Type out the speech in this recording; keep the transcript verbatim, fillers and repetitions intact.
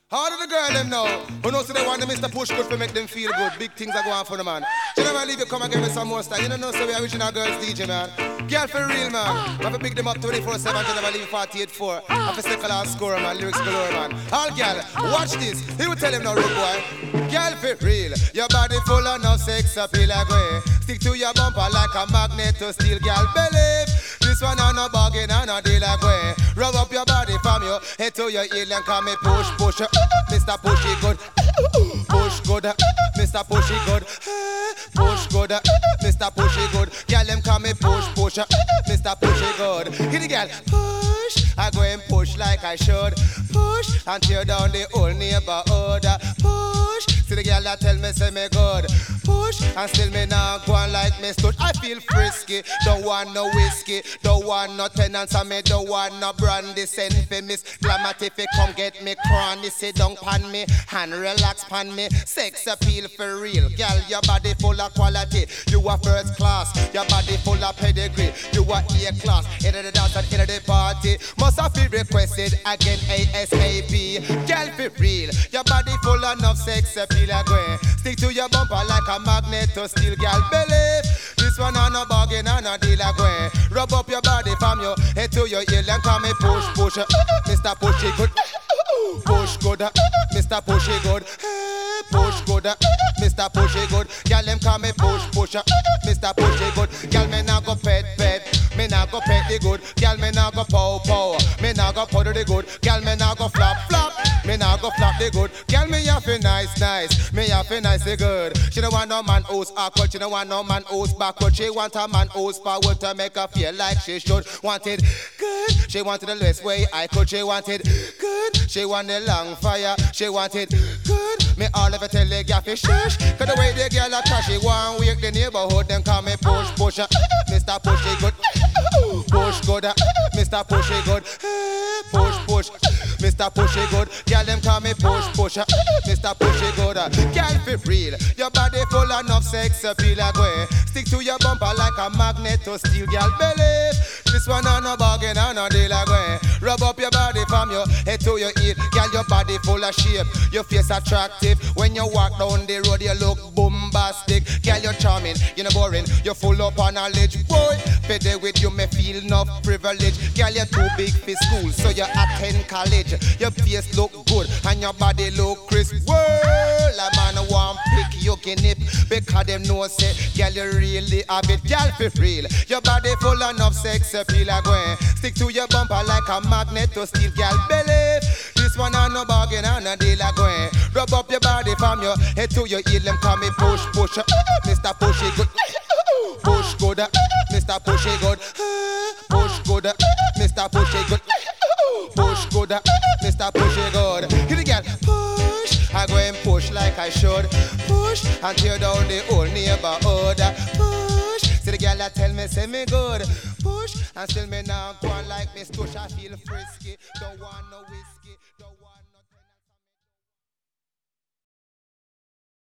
How do the girl them know? Who knows they want the Mister Push good for make them feel good? Big things are going for the man. You never leave you come and give me some more style. You don't know so we are original girls D J man. Girl for real man. I have to pick them up twenty-four seven. You never leave forty-eight four. I have to stick a score man. Lyrics galore man. All girl, watch this. He will tell him no rude boy. Girl for real. Your body full of no sex appeal like way. Stick to your bumper like a magnet to steel. Girl believe. This one on no bargain and no deal like way. Rub up your body from your head to your heel and call me push push. Mister Pushy good, push good, Mister Pushy good, push good, Mister Pushy good. Girl them call me push push, Mister Pushy good. Hit the girl, push. I go and push like I should, push and tear down the whole neighborhood. Push. See the girl that tell me say me good, push and still me now go on like me stood. I feel frisky, don't want no whiskey, don't want no tenants and me don't want no brandy. Send for Miss Glamatific, come get me cranny. Sit down pan me and relax pan me. Sex appeal for real, girl your body full of quality. You are first class, your body full of pedigree. You are A class, into the dance and into the party. Must have been requested again ASAP. Girl for real, your body full of enough sex appeal. Stick to your bumper like a magnet to steel. Girl believe this one on a bargain and a deal away. Rub up your body from your head to your heel and call me push push, Mister Pushy good, push good, Mister Pushy good, push good, Mister Pushy good. Girl them call me push push, Mister Pushy good. Girl me nah go pet pet, me nah go pet the good. Girl me nah go pow pow, me nah go powder the good. Girl me nah go flop flop, me nah go flop the good. Girl me have a nice nice, me have a nice the good. She don't want no man who's awkward, she don't want no man who's backward. She want a man who's forward to make her feel like she should. Want it good, she wanted the less way I could. She wanted good, she want the long fire. She wanted good, me all of it tell the gaffy shush. Cause the way the girl a trash, she want wake the neighborhood. Them call me push push, Mister Pushy good, push good, Mister Pushy good, push push, Mister Pushy good. Girl them call me push push, Mister Pushy good. Girl for real, your body full of enough sex appeal away. Stick to your bumper like a magnet to steel. Girl believe this one on a bargain and a deal away. Rub up your body from your head to your heel. Girl your body full of shape, your face attractive. When you walk down the road you look bombastic. Girl you're charming, you're not boring, you're full up on knowledge. Boy, better with you me feel enough privilege. Girl you're too big for school so you attend college. Your face look good and your body look crisp. Well, a man want pick you nip because them know say, girl you really have it. Girl for real, your body full enough sex appeal again. Stick to your bumper like a magnet to steel. Girl believe this one on no bargain and a deal again. Rub up your body from your head to your heel. Them call me push push, Mister Pushy good, push good, Mister Pushy good, push good, Mister Pushy good, push good, Mister Pushy good. Hit the girl, push, I go and push like I should. Push and tear down the whole neighborhood. Push, see the girl that tell me say me good. Push and still me now go on like me stush. I feel frisky, don't want no whiskey, don't want